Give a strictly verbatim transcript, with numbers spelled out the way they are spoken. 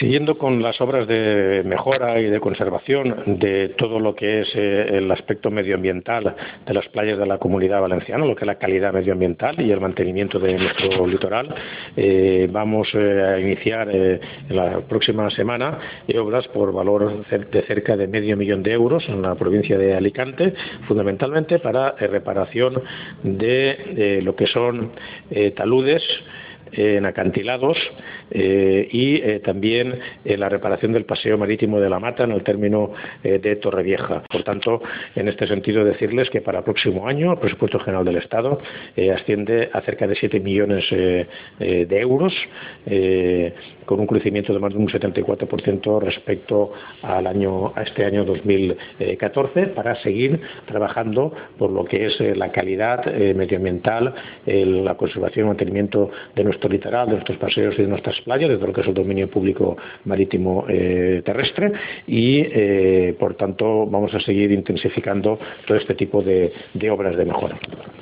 Siguiendo con las obras de mejora y de conservación de todo lo que es eh, el aspecto medioambiental de las playas de la Comunidad Valenciana, lo que es la calidad medioambiental y el mantenimiento de nuestro litoral, eh, vamos eh, a iniciar eh, en la próxima semana eh, obras por valor de cerca de medio millón de euros en la provincia de Alicante, fundamentalmente para eh, reparación de, de lo que son eh, taludes en acantilados eh, y eh, también eh, la reparación del paseo marítimo de la Mata en el término eh, de Torrevieja. Por tanto, en este sentido decirles que para el próximo año el presupuesto general del Estado eh, asciende a cerca de siete millones eh, eh, de euros, eh, con un crecimiento de más de un setenta y cuatro por ciento respecto al año, a este año dos mil catorce, para seguir trabajando por lo que es eh, la calidad eh, medioambiental, eh, la conservación y mantenimiento de nuestro litoral, de nuestros paseos y de nuestras playas, de todo lo que es el dominio público marítimo eh, terrestre, y eh, por tanto vamos a seguir intensificando todo este tipo de, de obras de mejora.